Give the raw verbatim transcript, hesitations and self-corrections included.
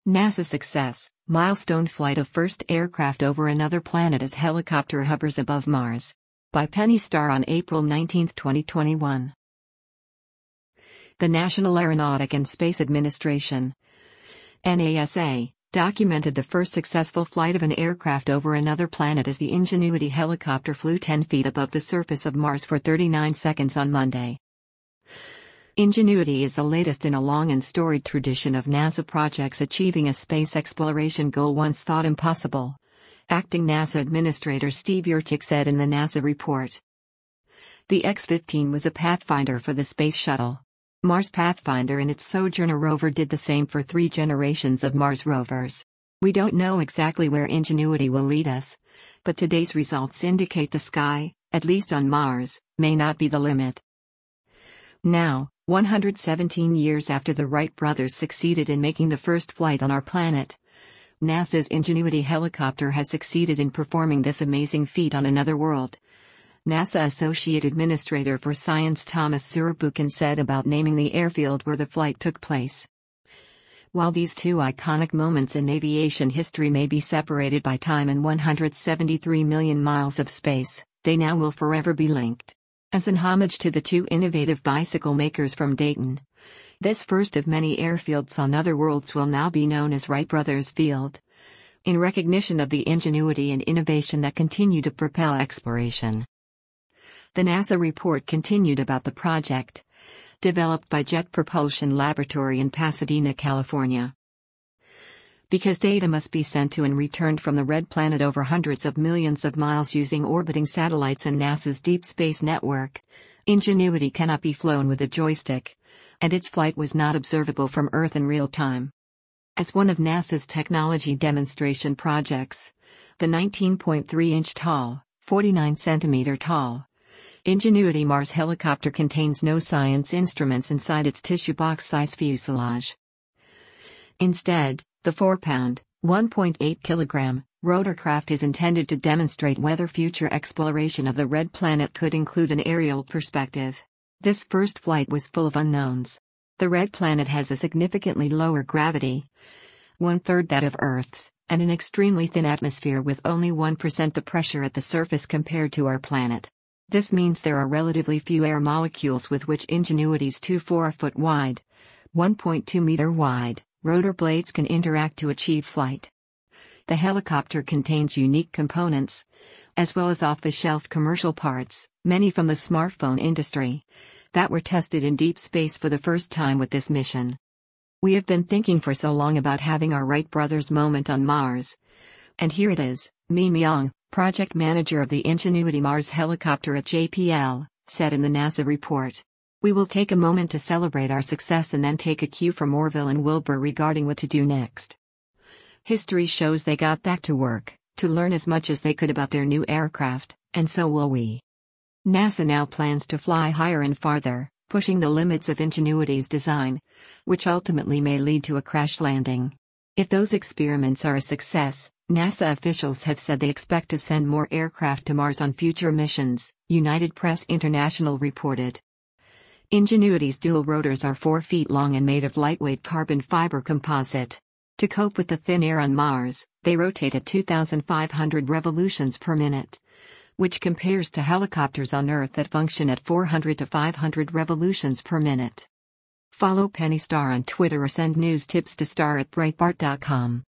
NASA success, milestone flight of first aircraft over another planet as helicopter hovers above Mars. By Penny Starr on April nineteenth, twenty twenty-one. The National Aeronautic and Space Administration, NASA, documented the first successful flight of an aircraft over another planet as the Ingenuity helicopter flew ten feet above the surface of Mars for thirty-nine seconds on Monday. Ingenuity is the latest in a long and storied tradition of NASA projects achieving a space exploration goal once thought impossible. Acting NASA Administrator Steve Yurchik said in the NASA report. The X fifteen was a pathfinder for the Space Shuttle. Mars Pathfinder and its Sojourner rover did the same for three generations of Mars rovers. We don't know exactly where Ingenuity will lead us, but today's results indicate the sky, at least on Mars, may not be the limit. Now, one hundred seventeen years after the Wright brothers succeeded in making the first flight on our planet, NASA's Ingenuity helicopter has succeeded in performing this amazing feat on another world. NASA Associate Administrator for Science Thomas Zurbuchen said about naming the airfield where the flight took place. While these two iconic moments in aviation history may be separated by time and one hundred seventy-three million miles of space, they now will forever be linked. As an homage to the two innovative bicycle makers from Dayton, this first of many airfields on other worlds will now be known as Wright Brothers Field, in recognition of the ingenuity and innovation that continue to propel exploration. The NASA report continued about the project, developed by Jet Propulsion Laboratory in Pasadena, California. Because data must be sent to and returned from the red planet over hundreds of millions of miles using orbiting satellites and NASA's Deep Space Network, Ingenuity cannot be flown with a joystick, and its flight was not observable from Earth in real time. As one of NASA's technology demonstration projects, the nineteen point three inch tall, forty-nine centimeter tall, Ingenuity Mars helicopter contains no science instruments inside its tissue box-size fuselage. Instead, the four pound, one point eight kilogram, rotorcraft is intended to demonstrate whether future exploration of the red planet could include an aerial perspective. This first flight was full of unknowns. The red planet has a significantly lower gravity, one-third that of Earth's, and an extremely thin atmosphere with only one percent the pressure at the surface compared to our planet. This means there are relatively few air molecules with which Ingenuity's two four foot wide, one point two meter wide, rotor blades can interact to achieve flight. The helicopter contains unique components, as well as off-the-shelf commercial parts, many from the smartphone industry, that were tested in deep space for the first time with this mission. We have been thinking for so long about having our Wright brothers moment on Mars. And here it is, Ming Yang, project manager of the Ingenuity Mars helicopter at J P L, said in the NASA report. We will take a moment to celebrate our success and then take a cue from Orville and Wilbur regarding what to do next. History shows they got back to work, to learn as much as they could about their new aircraft, and so will we. NASA now plans to fly higher and farther, pushing the limits of Ingenuity's design, which ultimately may lead to a crash landing. If those experiments are a success, NASA officials have said they expect to send more aircraft to Mars on future missions, United Press International reported. Ingenuity's dual rotors are four feet long and made of lightweight carbon fiber composite. To cope with the thin air on Mars, they rotate at two thousand five hundred revolutions per minute, which compares to helicopters on Earth that function at four hundred to five hundred revolutions per minute. Follow Penny Starr on Twitter or send news tips to star at breitbart dot com.